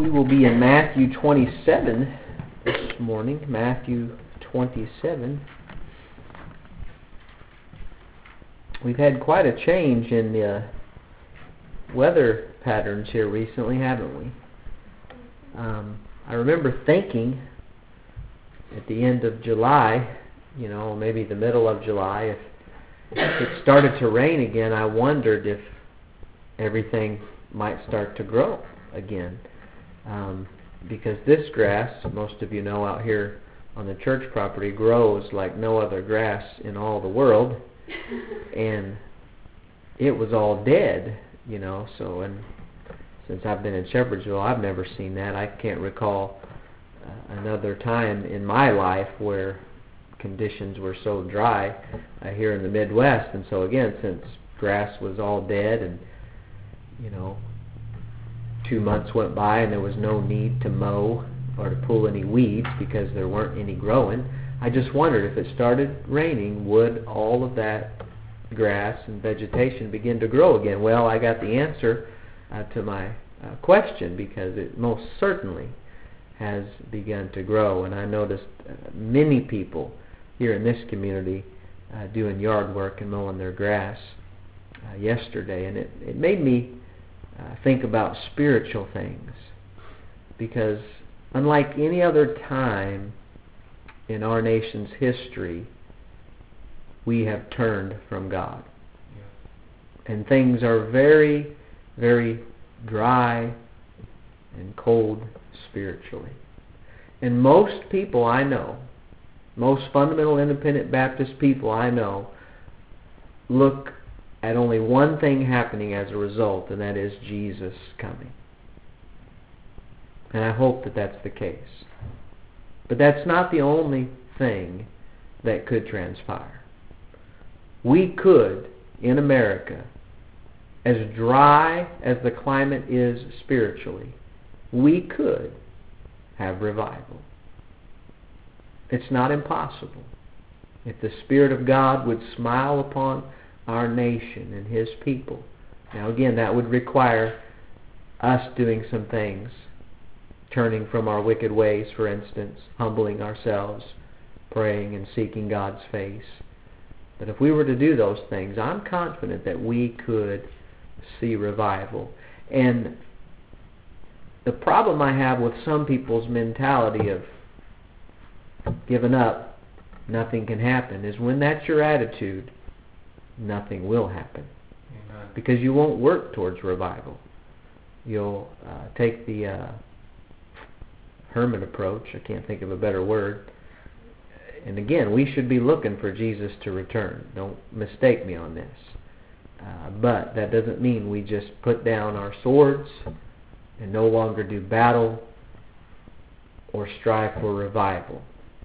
We will be in Matthew 27 this morning. Matthew 27. We've had quite a change in the weather patterns here recently, haven't we? I remember thinking at the end of July, maybe the middle of July, if it started to rain again, I wondered if everything might start to grow again. Because this grass, most of you know out here on the church property, grows like no other grass in all the world. And it was all dead, and since I've been in Shepherdsville, I've never seen that. I can't recall another time in my life where conditions were so dry here in the Midwest. And so again, since grass was all dead and 2 months went by and there was no need to mow or to pull any weeds because there weren't any growing, I just wondered if it started raining, would all of that grass and vegetation begin to grow again? Well, I got the answer to my question, because it most certainly has begun to grow. And I noticed many people here in this community doing yard work and mowing their grass yesterday, and it made me think about spiritual things, because unlike any other time in our nation's history, we have turned from God. And things are very, very dry and cold spiritually. And most people I know, most fundamental independent Baptist people I know, look at only one thing happening as a result, and that is Jesus coming. And I hope that that's the case. But that's not the only thing that could transpire. We could, in America, as dry as the climate is spiritually, we could have revival. It's not impossible. If the Spirit of God would smile upon our nation and His people. Now again, that would require us doing some things. Turning from our wicked ways, for instance, humbling ourselves, praying and seeking God's face. But if we were to do those things, I'm confident that we could see revival. And the problem I have with some people's mentality of giving up, nothing can happen, is when that's your attitude, nothing will happen. Amen. Because you won't work towards revival. You'll take the hermit approach. I can't think of a better word. And again, we should be looking for Jesus to return. Don't mistake me on this. But that doesn't mean we just put down our swords and no longer do battle or strive for revival.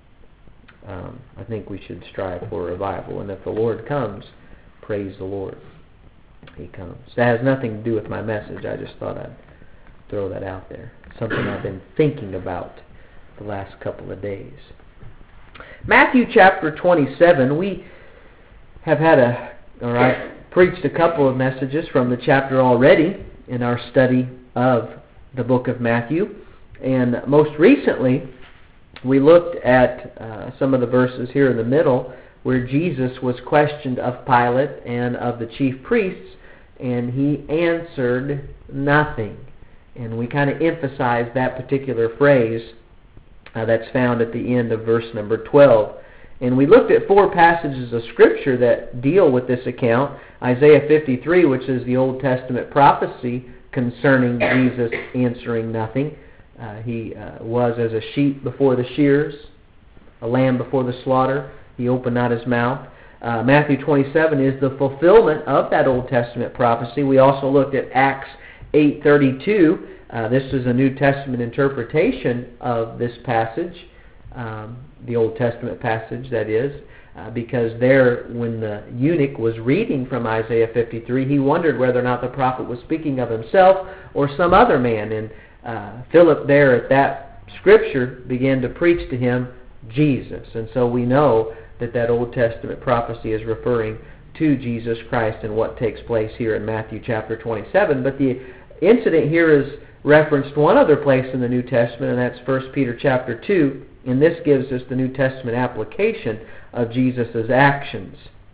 I think we should strive for revival. And if the Lord comes, praise the Lord. He comes. That has nothing to do with my message. I just thought I'd throw that out there. Something I've been thinking about the last couple of days. Matthew chapter 27, we have preached a couple of messages from the chapter already in our study of the book of Matthew. And most recently, we looked at some of the verses here in the middle where Jesus was questioned of Pilate and of the chief priests, and He answered nothing. And we kind of emphasized that particular phrase that's found at the end of verse number 12. And we looked at 4 passages of Scripture that deal with this account. Isaiah 53, which is the Old Testament prophecy concerning Jesus answering nothing. He was as a sheep before the shears, a lamb before the slaughter. He opened not His mouth. Matthew 27 is the fulfillment of that Old Testament prophecy. We also looked at Acts 8:32. This is a New Testament interpretation of this passage, the Old Testament passage, that is, because there, when the eunuch was reading from Isaiah 53, he wondered whether or not the prophet was speaking of himself or some other man. And Philip there at that scripture began to preach to him Jesus. And so we know that that Old Testament prophecy is referring to Jesus Christ and what takes place here in Matthew chapter 27. But the incident here is referenced one other place in the New Testament, and that's 1 Peter chapter 2, and this gives us the New Testament application of Jesus' actions.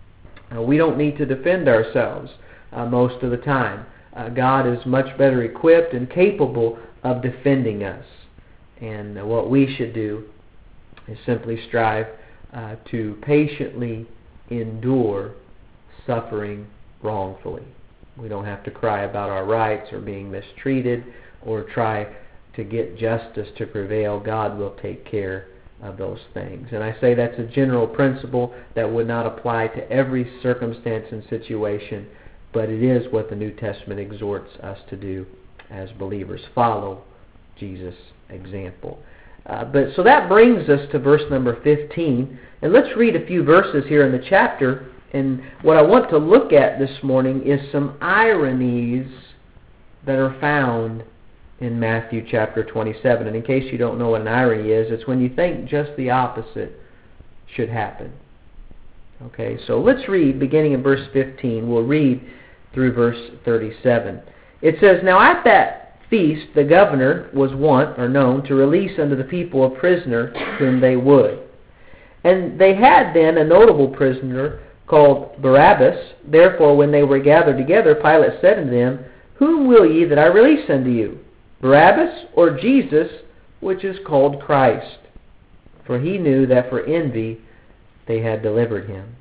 We don't need to defend ourselves most of the time. God is much better equipped and capable of defending us. And what we should do is simply strive to patiently endure suffering wrongfully. We don't have to cry about our rights or being mistreated or try to get justice to prevail. God will take care of those things. And I say that's a general principle that would not apply to every circumstance and situation, but it is what the New Testament exhorts us to do as believers. Follow Jesus' example. So that brings us to verse number 15. And let's read a few verses here in the chapter. And what I want to look at this morning is some ironies that are found in Matthew chapter 27. And in case you don't know what an irony is, it's when you think just the opposite should happen. Okay, so let's read beginning in verse 15. We'll read through verse 37. It says, "Now at that feast the governor was wont or known to release unto the people a prisoner whom they would. And they had then a notable prisoner called Barabbas. Therefore when they were gathered together, Pilate said unto them, Whom will ye that I release unto you, Barabbas or Jesus, which is called Christ? For he knew that for envy they had delivered him.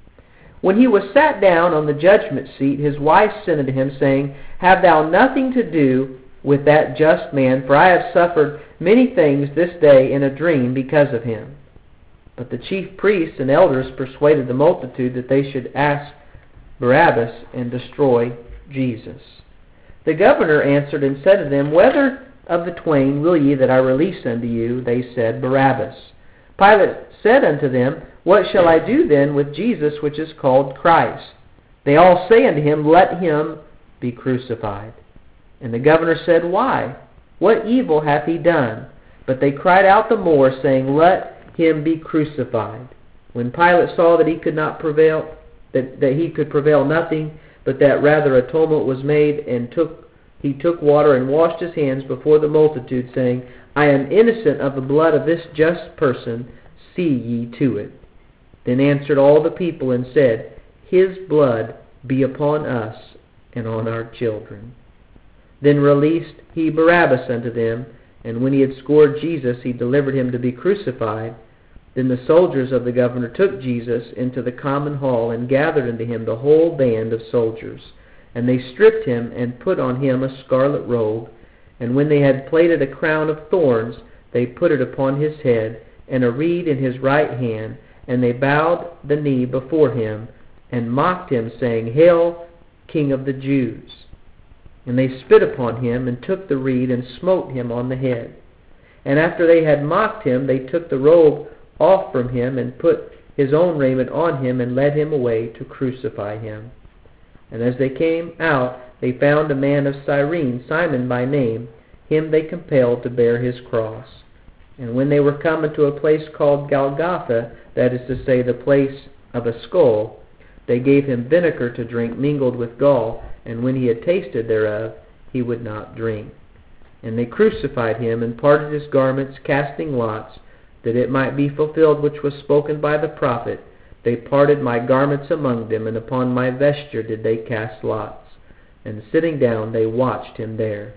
When he was sat down on the judgment seat, his wife sent unto him, saying, Have thou nothing to do with that just man, for I have suffered many things this day in a dream because of him. But the chief priests and elders persuaded the multitude that they should ask Barabbas and destroy Jesus. The governor answered and said to them, Whether of the twain will ye that I release unto you? They said, Barabbas. Pilate said unto them, What shall I do then with Jesus, which is called Christ? They all say unto him, Let him be crucified. And the governor said, Why? What evil hath he done? But they cried out the more, saying, Let him be crucified. When Pilate saw that he could not prevail, that he could prevail nothing, but that rather a tumult was made, and he took water and washed his hands before the multitude, saying, I am innocent of the blood of this just person, see ye to it. Then answered all the people and said, His blood be upon us and on our children. Then released he Barabbas unto them, and when he had scourged Jesus, he delivered him to be crucified. Then the soldiers of the governor took Jesus into the common hall, and gathered unto him the whole band of soldiers. And they stripped him, and put on him a scarlet robe. And when they had plaited a crown of thorns, they put it upon his head, and a reed in his right hand. And they bowed the knee before him, and mocked him, saying, Hail, King of the Jews! And they spit upon him, and took the reed, and smote him on the head. And after they had mocked him, they took the robe off from him, and put his own raiment on him, and led him away to crucify him. And as they came out, they found a man of Cyrene, Simon by name. Him they compelled to bear his cross. And when they were come into a place called Golgotha, that is to say, the place of a skull, they gave him vinegar to drink mingled with gall, and when he had tasted thereof, he would not drink. And they crucified him, and parted his garments, casting lots, that it might be fulfilled which was spoken by the prophet, They parted my garments among them, and upon my vesture did they cast lots. And sitting down they watched him there,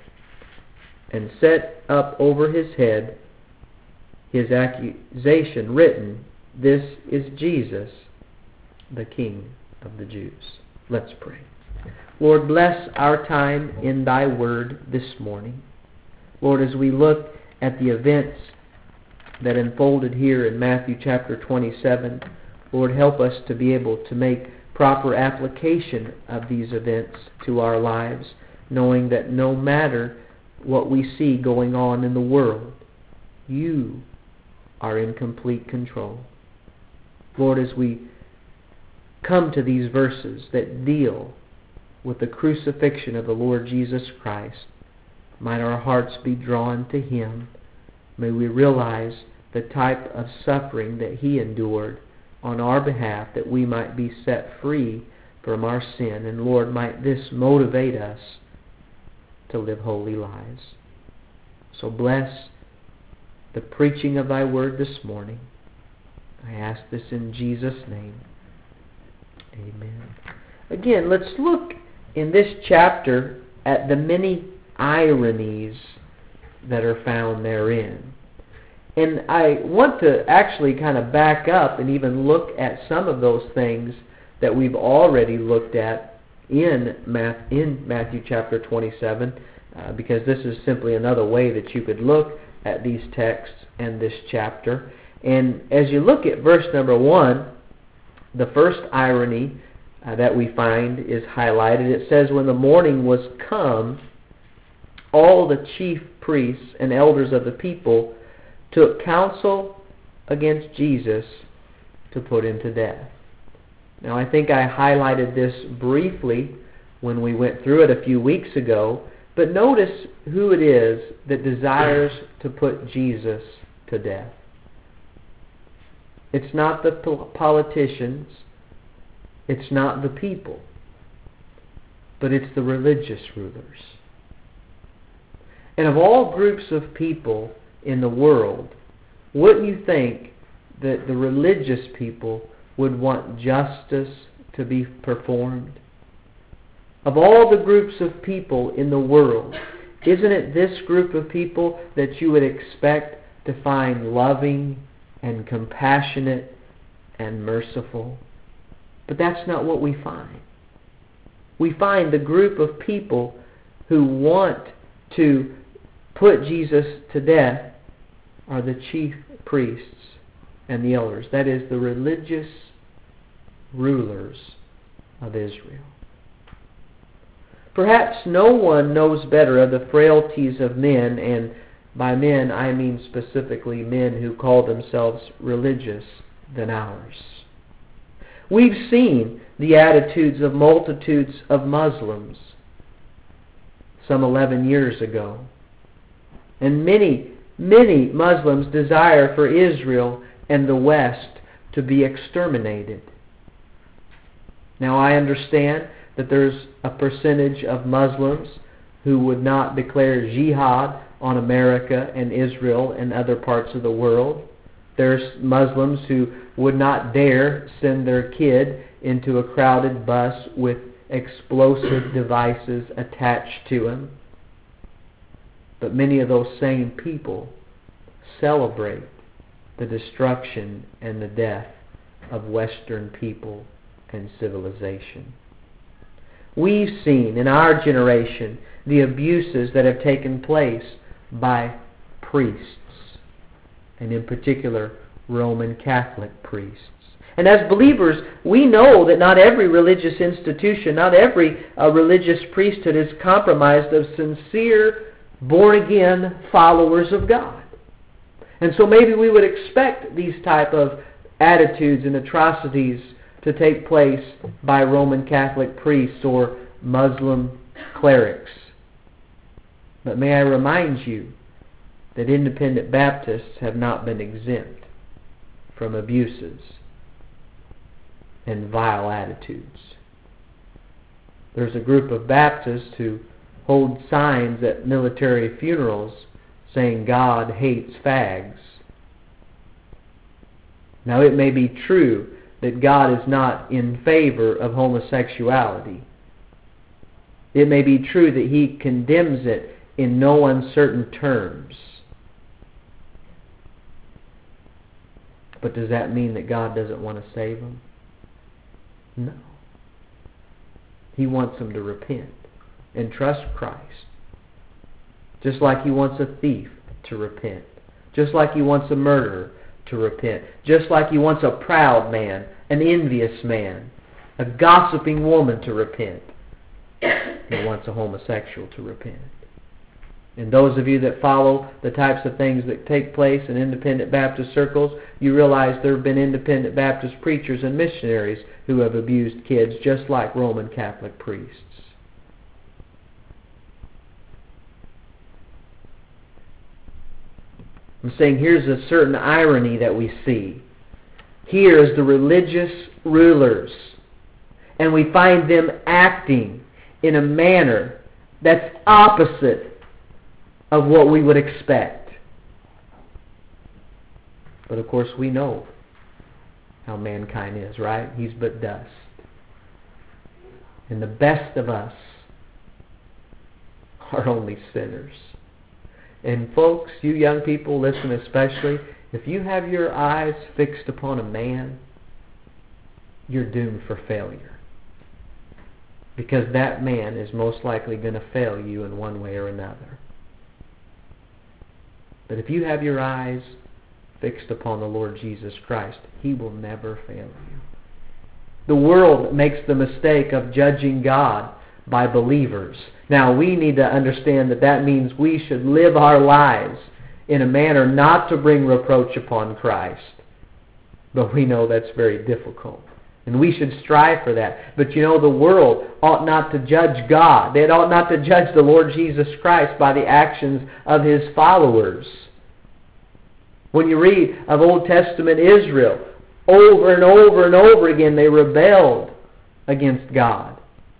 and set up over his head his accusation written, This is Jesus, the King of the Jews. Let's pray. Lord, bless our time in thy word this morning. Lord, as we look at the events that unfolded here in Matthew chapter 27, Lord, help us to be able to make proper application of these events to our lives, knowing that no matter what we see going on in the world, you are in complete control. Lord, as we come to these verses that deal with the crucifixion of the Lord Jesus Christ, might our hearts be drawn to Him. May we realize the type of suffering that He endured on our behalf, that we might be set free from our sin. And Lord, might this motivate us to live holy lives. So bless the preaching of Thy Word this morning. I ask this in Jesus' name. Amen. Again, let's look in this chapter at the many ironies that are found therein. And I want to actually kind of back up and even look at some of those things that we've already looked at in Matthew chapter 27, because this is simply another way that you could look at these texts and this chapter. And as you look at verse number 1, the first irony that we find is highlighted. It says, when the morning was come, all the chief priests and elders of the people took counsel against Jesus to put him to death. Now, I think I highlighted this briefly when we went through it a few weeks ago, but notice who it is that desires to put Jesus to death. It's not the politicians, it's not the people, but it's the religious rulers. And of all groups of people in the world, wouldn't you think that the religious people would want justice to be performed? Of all the groups of people in the world, isn't it this group of people that you would expect to find loving and compassionate and merciful? But that's not what we find. We find the group of people who want to put Jesus to death are the chief priests and the elders. That is, the religious rulers of Israel. Perhaps no one knows better of the frailties of men, and by men I mean specifically men who call themselves religious, than ours. We've seen the attitudes of multitudes of Muslims some 11 years ago. And many Muslims desire for Israel and the West to be exterminated. Now, I understand that there's a percentage of Muslims who would not declare jihad on America and Israel and other parts of the world. There's Muslims who would not dare send their kid into a crowded bus with explosive devices attached to him. But many of those same people celebrate the destruction and the death of Western people and civilization. We've seen in our generation the abuses that have taken place by priests, and in particular Roman Catholic priests. And as believers, we know that not every religious institution, not every religious priesthood is compromised of sincere, born-again followers of God. And so maybe we would expect these type of attitudes and atrocities to take place by Roman Catholic priests or Muslim clerics. But may I remind you that independent Baptists have not been exempt from abuses and vile attitudes. There's a group of Baptists who hold signs at military funerals saying God hates fags. Now, it may be true that God is not in favor of homosexuality. It may be true that He condemns it in no uncertain terms. But does that mean that God doesn't want to save them? No. He wants them to repent and trust Christ. Just like He wants a thief to repent. Just like He wants a murderer to repent. Just like He wants a proud man, an envious man, a gossiping woman to repent. He wants a homosexual to repent. And those of you that follow the types of things that take place in independent Baptist circles, you realize there have been independent Baptist preachers and missionaries who have abused kids just like Roman Catholic priests. I'm saying here's a certain irony that we see. Here is the religious rulers, and we find them acting in a manner That's opposite of what we would expect. But of course we know how mankind is, right? He's but dust. And the best of us are only sinners. And folks, you young people, listen especially, if you have your eyes fixed upon a man, you're doomed for failure. Because that man is most likely going to fail you in one way or another. But if you have your eyes fixed upon the Lord Jesus Christ, He will never fail you. The world makes the mistake of judging God by believers. Now, we need to understand that that means we should live our lives in a manner not to bring reproach upon Christ. But we know that's very difficult. And we should strive for that. But you know, the world ought not to judge God. They ought not to judge the Lord Jesus Christ by the actions of His followers. When you read of Old Testament Israel, over and over and over again they rebelled against God.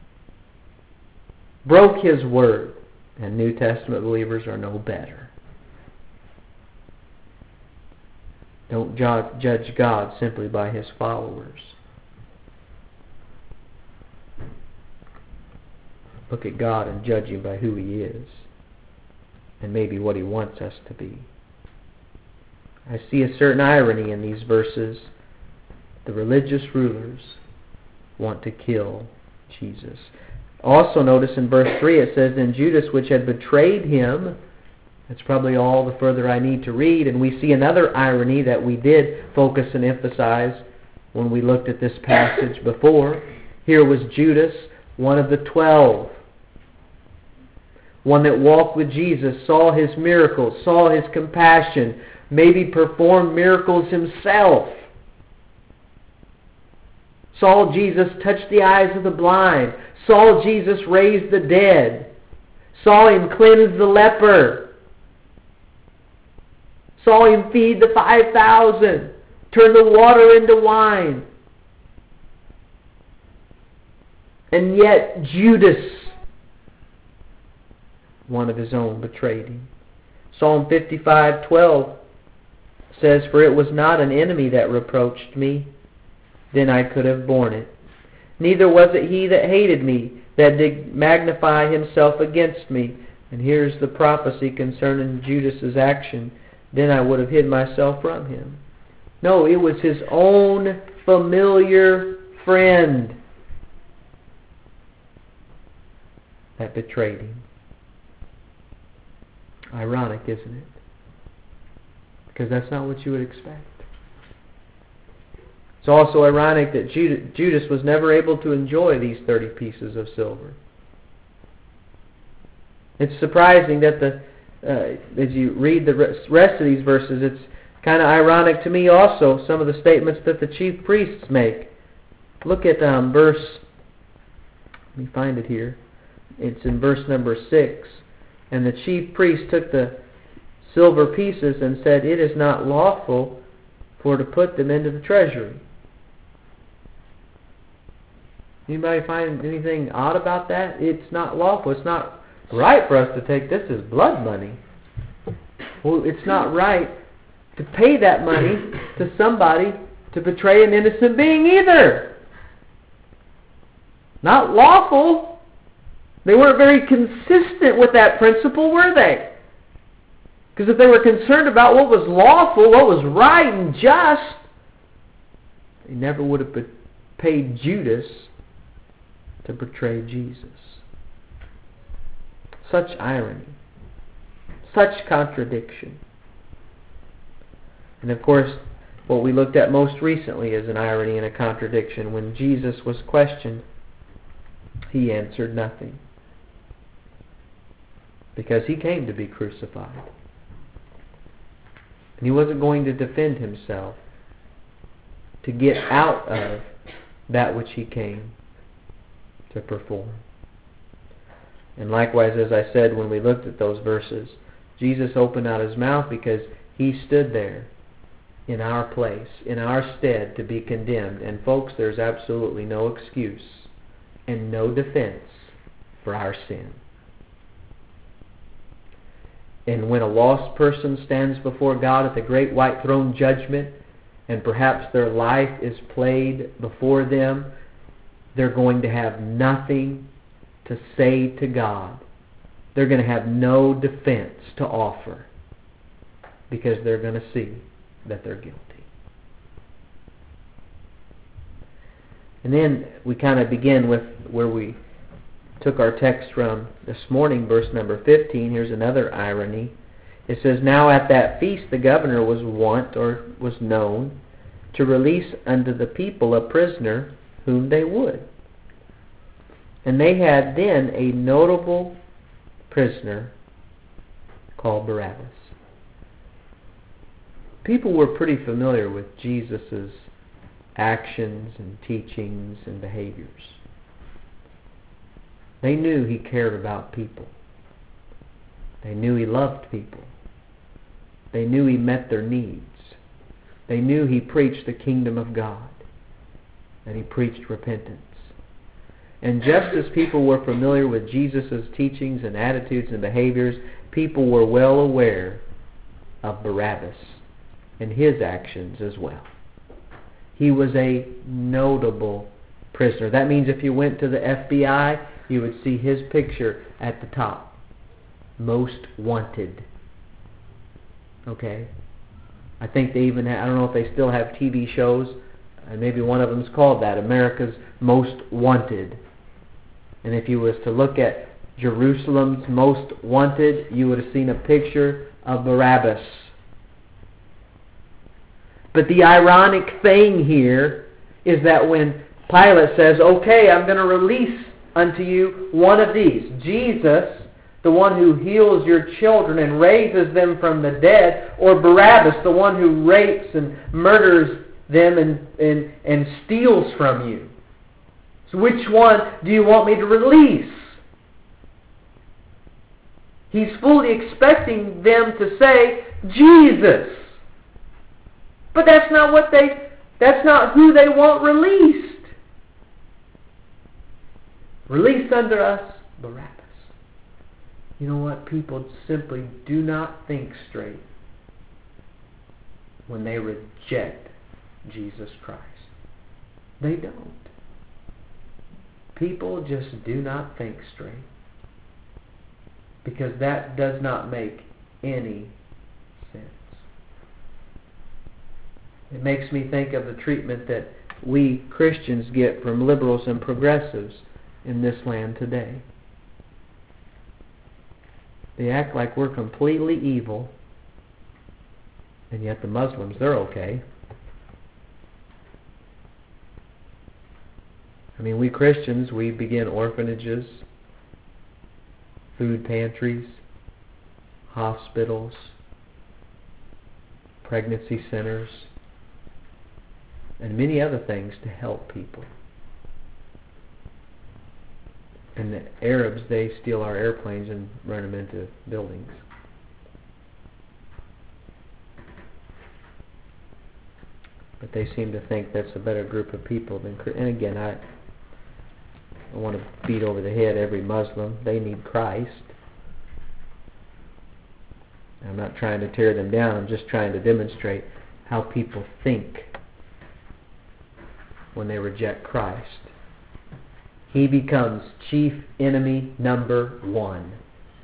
Broke His word. And New Testament believers are no better. Don't judge God simply by His followers. Look at God and judge Him by who He is. And maybe what He wants us to be. I see a certain irony in these verses. The religious rulers want to kill Jesus. Also notice in verse 3 it says, "Then Judas, which had betrayed Him," that's probably all the further I need to read. And we see another irony that we did focus and emphasize when we looked at this passage before. Here was Judas, one of the 12. One that walked with Jesus, saw His miracles, saw His compassion, maybe performed miracles himself. Saw Jesus touch the eyes of the blind. Saw Jesus raise the dead. Saw Him cleanse the leper. Saw Him feed the 5,000. Turn the water into wine. And yet Judas, one of His own, betrayed Him. Psalm 55:12 says, "For it was not an enemy that reproached me, then I could have borne it. Neither was it he that hated me, that did magnify himself against me." And here's the prophecy concerning Judas's action. "Then I would have hid myself from him." No, it was his own familiar friend that betrayed him. Ironic, isn't it? Because that's not what you would expect. It's also ironic that Judas was never able to enjoy these 30 pieces of silver. It's surprising that as you read the rest of these verses, it's kind of ironic to me also, some of the statements that the chief priests make. Look at verse, let me find it here. It's in verse number 6. "And the chief priest took the silver pieces and said, 'It is not lawful for to put them into the treasury.'" Anybody find anything odd about that? It's not lawful. It's not right for us to take this as blood money. Well, it's not right to pay that money to somebody to betray an innocent being either. Not lawful. They weren't very consistent with that principle, were they? Because if they were concerned about what was lawful, what was right and just, they never would have paid Judas to betray Jesus. Such irony. Such contradiction. And of course, what we looked at most recently is an irony and a contradiction. When Jesus was questioned, He answered nothing. Because He came to be crucified. And He wasn't going to defend Himself to get out of that which He came to perform. And likewise, as I said when we looked at those verses, Jesus opened out His mouth because He stood there in our place, in our stead, to be condemned. And folks, there's absolutely no excuse and no defense for our sin. And when a lost person stands before God at the great white throne judgment, and perhaps their life is played before them, they're going to have nothing to say to God. They're going to have no defense to offer, because they're going to see that they're guilty. And then we kind of begin with where we took our text from this morning, verse number 15. Here's another irony. It says, "Now at that feast the governor was wont, or was known, to release unto the people a prisoner whom they would. And they had then a notable prisoner called Barabbas." People were pretty familiar with Jesus' actions and teachings and behaviors. They knew He cared about people. They knew He loved people. They knew He met their needs. They knew He preached the kingdom of God, and He preached repentance. And just as people were familiar with Jesus' teachings and attitudes and behaviors, people were well aware of Barabbas and his actions as well. He was a notable prisoner. That means if you went to the FBI, you would see his picture at the top. Most wanted. Okay? I think they even have, I don't know if they still have TV shows, and maybe one of them is called that, America's Most Wanted. And if you was to look at Jerusalem's Most Wanted, you would have seen a picture of Barabbas. But the ironic thing here is that when Pilate says, "Okay, I'm going to release unto you one of these," Jesus, the one who heals your children and raises them from the dead, or Barabbas, the one who rapes and murders them and steals from you. So which one do you want me to release? He's fully expecting them to say, Jesus. But that's not who they want released. Release unto us Barabbas. You know what? People simply do not think straight when they reject Jesus Christ. They don't. People just do not think straight, because that does not make any sense. It makes me think of the treatment that we Christians get from liberals and progressives in this land today. They act like we're completely evil, and yet the Muslims, they're okay. I mean, we Christians, we begin orphanages, food pantries, hospitals, pregnancy centers, and many other things to help people. And the Arabs, they steal our airplanes and run them into buildings. But they seem to think that's a better group of people than... And again, I want to beat over the head every Muslim. They need Christ. I'm not trying to tear them down. I'm just trying to demonstrate how people think when they reject Christ. He becomes chief enemy number one.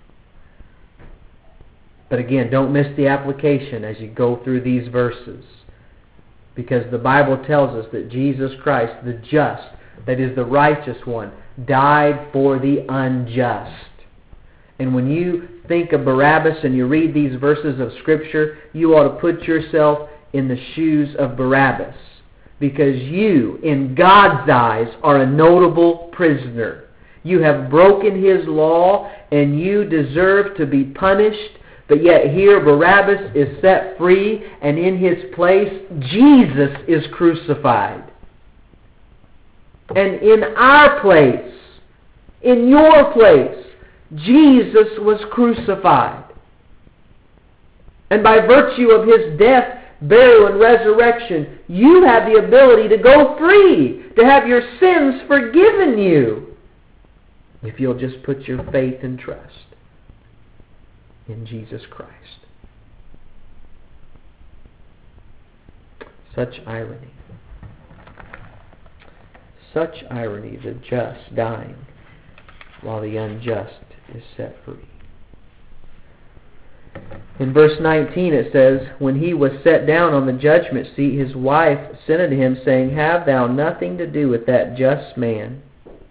But again, don't miss the application as you go through these verses, because the Bible tells us that Jesus Christ, the just, that is the righteous one, died for the unjust. And when you think of Barabbas and you read these verses of Scripture, you ought to put yourself in the shoes of Barabbas, because you, in God's eyes, are a notable prisoner. You have broken His law and you deserve to be punished, but yet here Barabbas is set free, and in his place Jesus is crucified. And in our place, in your place, Jesus was crucified. And by virtue of His death, burial, and resurrection, you have the ability to go free, to have your sins forgiven you, if you'll just put your faith and trust in Jesus Christ. Such irony. Such irony, the just dying while the unjust is set free. In verse 19 it says, when he was set down on the judgment seat, his wife sent unto him, saying, have thou nothing to do with that just man,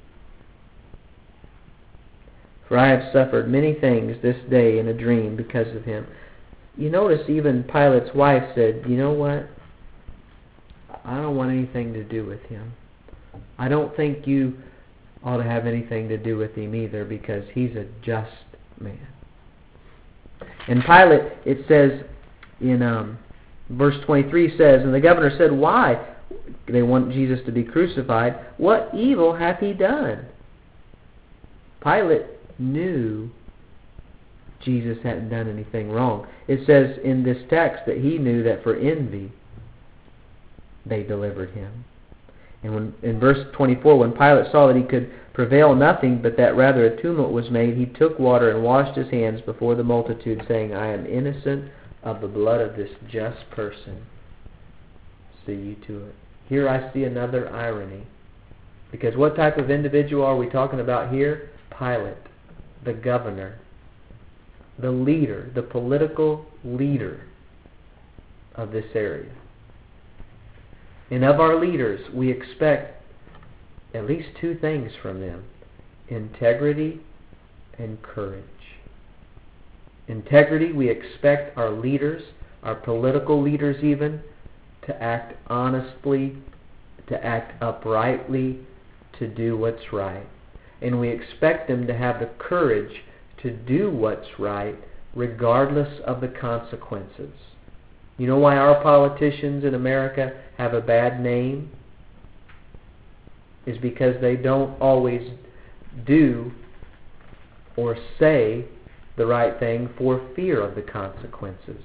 for I have suffered many things this day in a dream because of him. You notice even Pilate's wife said, you know what? I don't want anything to do with him. I don't think you ought to have anything to do with him either, because he's a just man. And Pilate, it says in verse 23 says, and the governor said, why? They want Jesus to be crucified. What evil hath he done? Pilate knew Jesus hadn't done anything wrong. It says in this text that he knew that for envy they delivered him. And when, in verse 24, when Pilate saw that he could prevail nothing, but that rather a tumult was made, he took water and washed his hands before the multitude, saying, I am innocent of the blood of this just person. See you to it. Here I see another irony. Because what type of individual are we talking about here? Pilate, the governor, the leader, the political leader of this area. And of our leaders, we expect at least two things from them: integrity and courage. Integrity, we expect our leaders, our political leaders even, to act honestly, to act uprightly, to do what's right. And we expect them to have the courage to do what's right regardless of the consequences. You know why our politicians in America have a bad name? Is because they don't always do or say the right thing for fear of the consequences.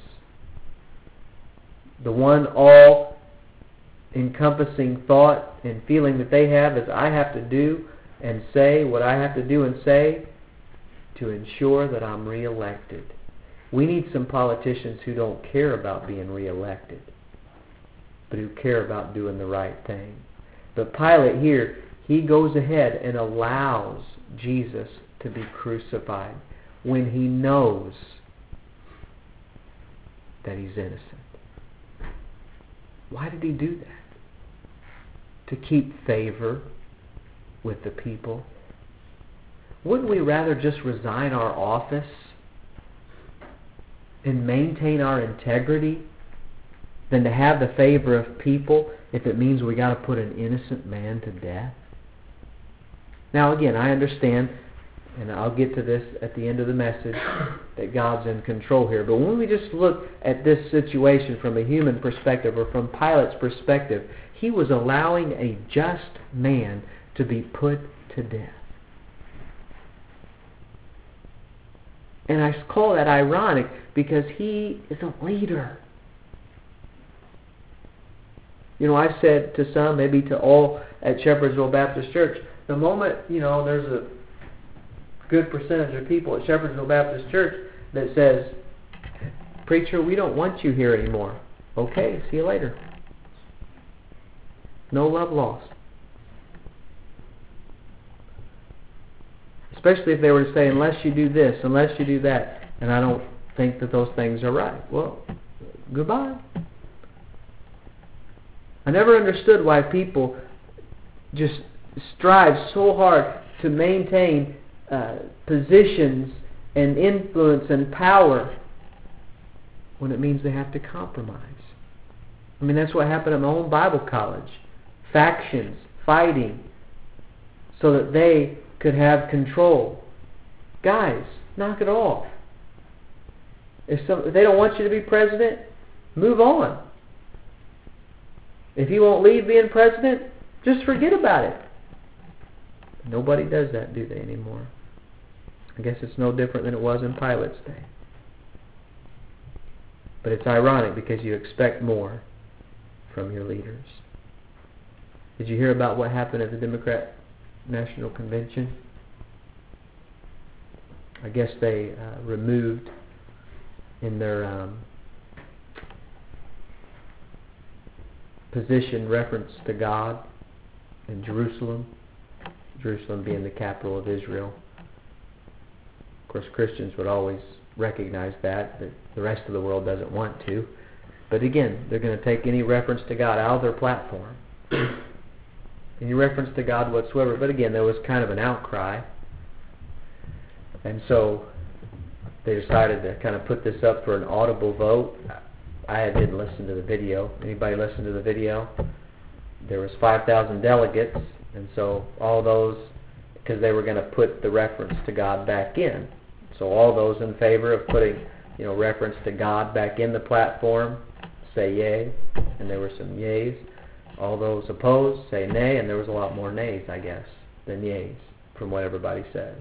The one all-encompassing thought and feeling that they have is, I have to do and say what I have to do and say to ensure that I'm reelected. We need some politicians who don't care about being reelected, but who care about doing the right thing. But Pilate here, he goes ahead and allows Jesus to be crucified when he knows that he's innocent. Why did he do that? To keep favor with the people? Wouldn't we rather just resign our office and maintain our integrity than to have the favor of people if it means we got to put an innocent man to death? Now again, I understand, and I'll get to this at the end of the message, that God's in control here. But when we just look at this situation from a human perspective, or from Pilate's perspective, he was allowing a just man to be put to death. And I call that ironic because he is a leader. You know, I've said to some, maybe to all at Shepherdsville Baptist Church, the moment, there's a good percentage of people at Shepherdsville Baptist Church that says, preacher, we don't want you here anymore. Okay, see you later. No love lost. Especially if they were to say, unless you do this, unless you do that, and I don't think that those things are right. Well, goodbye. I never understood why people just strive so hard to maintain positions and influence and power when it means they have to compromise. I mean, that's what happened at my own Bible college. Factions, fighting, so that they could have control. Guys, knock it off. If they don't want you to be president, move on. If you won't leave being president, just forget about it. Nobody does that, do they, anymore? I guess it's no different than it was in Pilate's day. But it's ironic because you expect more from your leaders. Did you hear about what happened at the Democrat National Convention? I guess they removed in their position reference to God in Jerusalem being the capital of Israel. Of course, Christians would always recognize that, but the rest of the world doesn't want to. But again, they're going to take any reference to God out of their platform. Any reference to God whatsoever. But again, there was kind of an outcry. And so they decided to kind of put this up for an audible vote. I didn't listen to the video. Anybody listen to the video? There was 5,000 delegates, and so all those, because they were going to put the reference to God back in. So all those in favor of putting, reference to God back in the platform, say yay, and there were some yays. All those opposed, say nay, and there was a lot more nays, I guess, than yays, from what everybody says.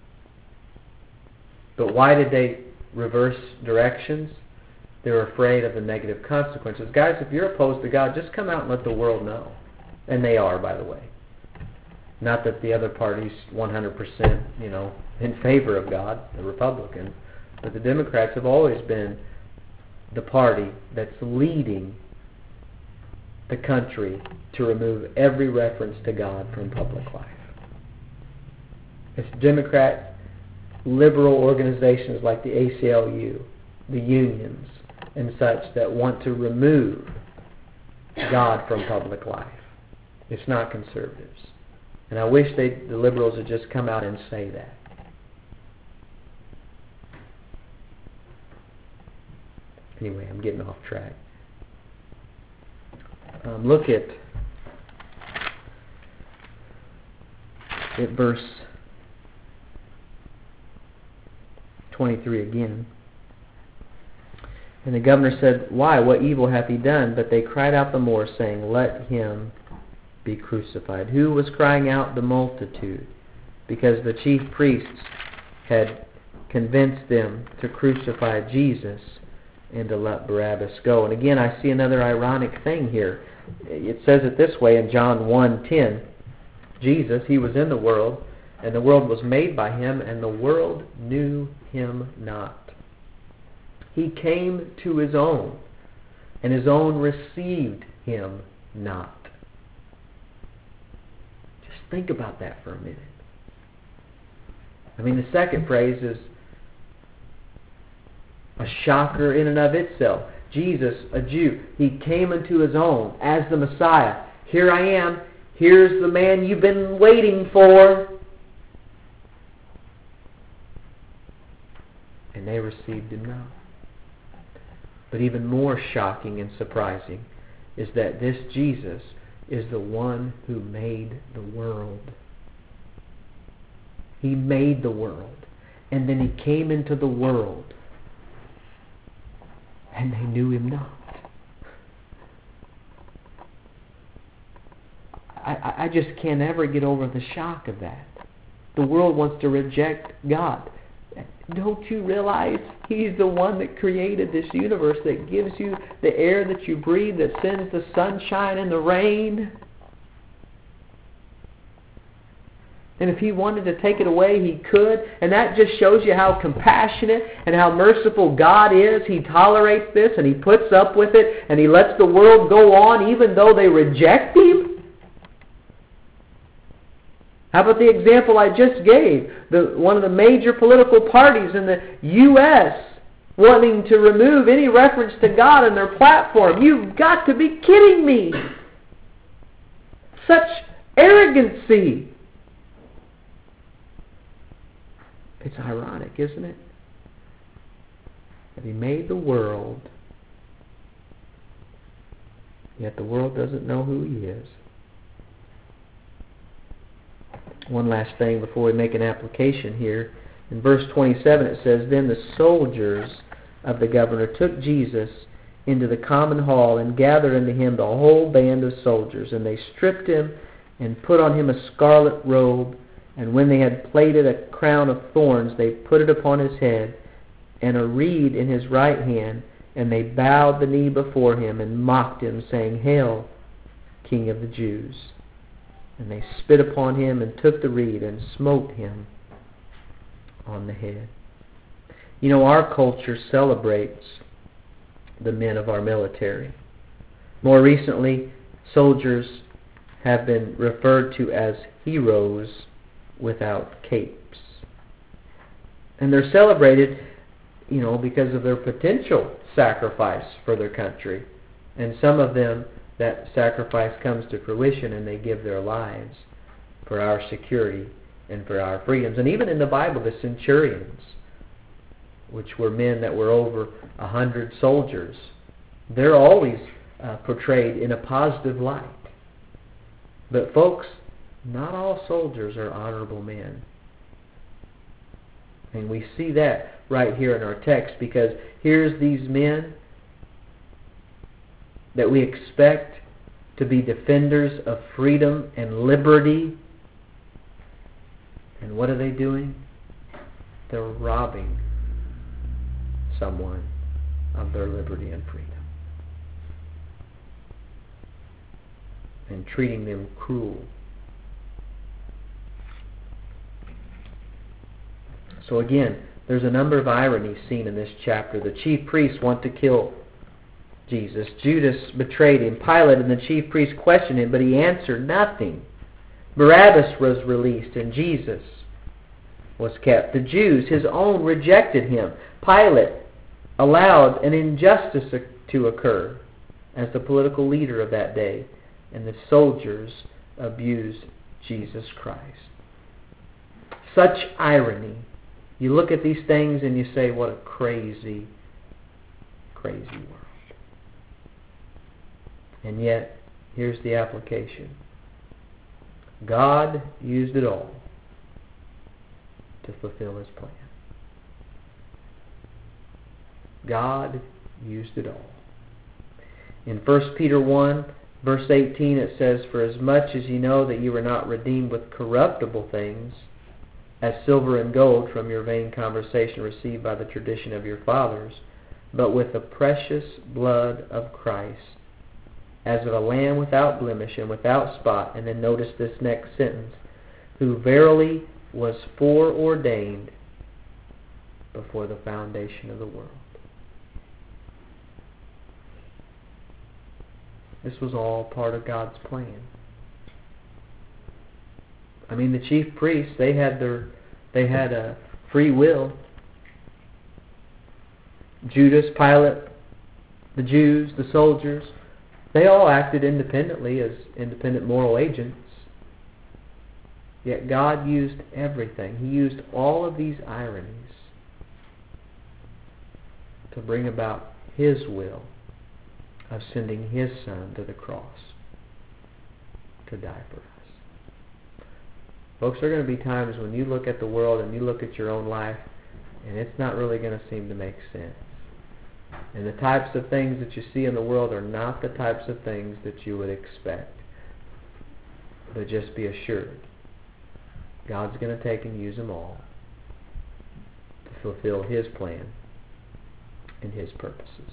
But why did they reverse directions? They were afraid of the negative consequences. Guys, if you're opposed to God, just come out and let the world know. And they are, by the way. Not that the other party's 100%, in favor of God, the Republican, but the Democrats have always been the party that's leading the country to remove every reference to God from public life. It's Democrat liberal organizations like the ACLU, the unions, and such that want to remove God from public life. It's not conservatives. And I wish the liberals would just come out and say that. Anyway, I'm getting off track. Look at verse 23 again. And the governor said, "Why? What evil hath he done?" But they cried out the more, saying, "Let him be crucified." Who was crying out? The multitude. Because the chief priests had convinced them to crucify Jesus and to let Barabbas go. And again, I see another ironic thing here. It says it this way in John 1:10. Jesus, he was in the world, and the world was made by him, and the world knew him not. He came to his own, and his own received him not. Just think about that for a minute. I mean, the second phrase is a shocker in and of itself. Jesus, a Jew, he came into his own as the Messiah. Here I am. Here's the man you've been waiting for. And they received him not. But even more shocking and surprising is that this Jesus is the one who made the world. He made the world. And then he came into the world. And they knew him not. I just can't ever get over the shock of that. The world wants to reject God. Don't you realize he's the one that created this universe, that gives you the air that you breathe, that sends the sunshine and the rain? And if he wanted to take it away, he could. And that just shows you how compassionate and how merciful God is. He tolerates this and he puts up with it and he lets the world go on even though they reject him. How about the example I just gave? One of the major political parties in the U.S. wanting to remove any reference to God in their platform. You've got to be kidding me. Such arrogancy. It's ironic, isn't it? That he made the world, yet the world doesn't know who he is. One last thing before we make an application here. In verse 27 it says, "Then the soldiers of the governor took Jesus into the common hall and gathered unto him the whole band of soldiers. And they stripped him and put on him a scarlet robe. And when they had plaited a crown of thorns, they put it upon his head, and a reed in his right hand. And they bowed the knee before him and mocked him, saying, Hail, King of the Jews. And they spit upon him and took the reed and smote him on the head." You know, our culture celebrates the men of our military. More recently, soldiers have been referred to as heroes without capes. And they're celebrated, because of their potential sacrifice for their country. And some of them, that sacrifice comes to fruition and they give their lives for our security and for our freedoms. And even in the Bible, the centurions, which were men that were over 100 soldiers, they're always portrayed in a positive light. But folks, not all soldiers are honorable men. And we see that right here in our text, because here's these men that we expect to be defenders of freedom and liberty. And what are they doing? They're robbing someone of their liberty and freedom. And treating them cruel. So again, there's a number of ironies seen in this chapter. The chief priests want to kill Jesus. Judas betrayed him. Pilate and the chief priests questioned him, but he answered nothing. Barabbas was released, and Jesus was kept. The Jews, his own, rejected him. Pilate allowed an injustice to occur as the political leader of that day, and the soldiers abused Jesus Christ. Such irony. You look at these things and you say, what a crazy, crazy world. And yet, here's the application. God used it all to fulfill His plan. God used it all. In 1 Peter 1, verse 18, it says, "For as much as ye know that you were not redeemed with corruptible things, as silver and gold from your vain conversation received by the tradition of your fathers, but with the precious blood of Christ, as of a lamb without blemish and without spot," and then notice this next sentence, "who verily was foreordained before the foundation of the world." This was all part of God's plan. I mean, the chief priests, they had a free will. Judas, Pilate, the Jews, the soldiers, they all acted independently as independent moral agents. Yet God used everything. He used all of these ironies to bring about His will of sending His Son to the cross to die for us. Folks, there are going to be times when you look at the world and you look at your own life, and it's not really going to seem to make sense. And the types of things that you see in the world are not the types of things that you would expect. But just be assured, God's going to take and use them all to fulfill His plan and His purposes.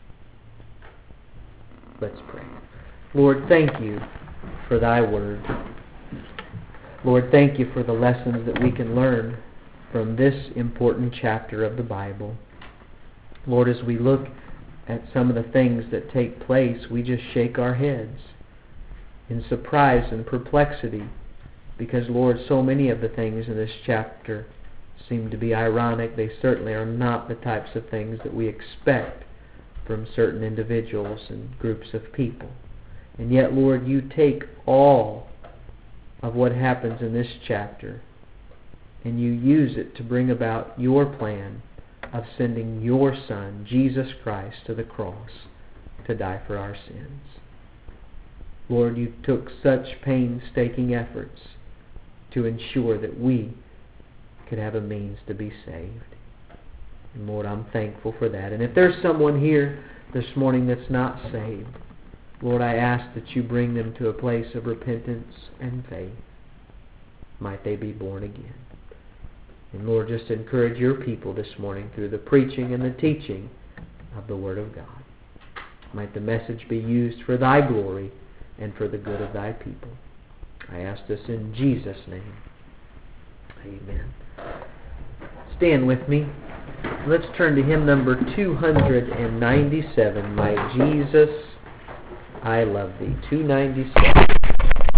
Let's pray. Lord, thank You for Thy Word. Lord, thank You for the lessons that we can learn from this important chapter of the Bible. Lord, as we look at some of the things that take place, we just shake our heads in surprise and perplexity, because, Lord, so many of the things in this chapter seem to be ironic. They certainly are not the types of things that we expect from certain individuals and groups of people. And yet, Lord, You take all of what happens in this chapter and You use it to bring about Your plan of sending Your Son, Jesus Christ, to the cross to die for our sins. Lord, You took such painstaking efforts to ensure that we could have a means to be saved. And Lord, I'm thankful for that. And if there's someone here this morning that's not saved, Lord, I ask that You bring them to a place of repentance and faith. Might they be born again. And Lord, just encourage Your people this morning through the preaching and the teaching of the Word of God. Might the message be used for Thy glory and for the good of Thy people. I ask this in Jesus' name. Amen. Stand with me. Let's turn to hymn number 297, My Jesus, I Love Thee. 297.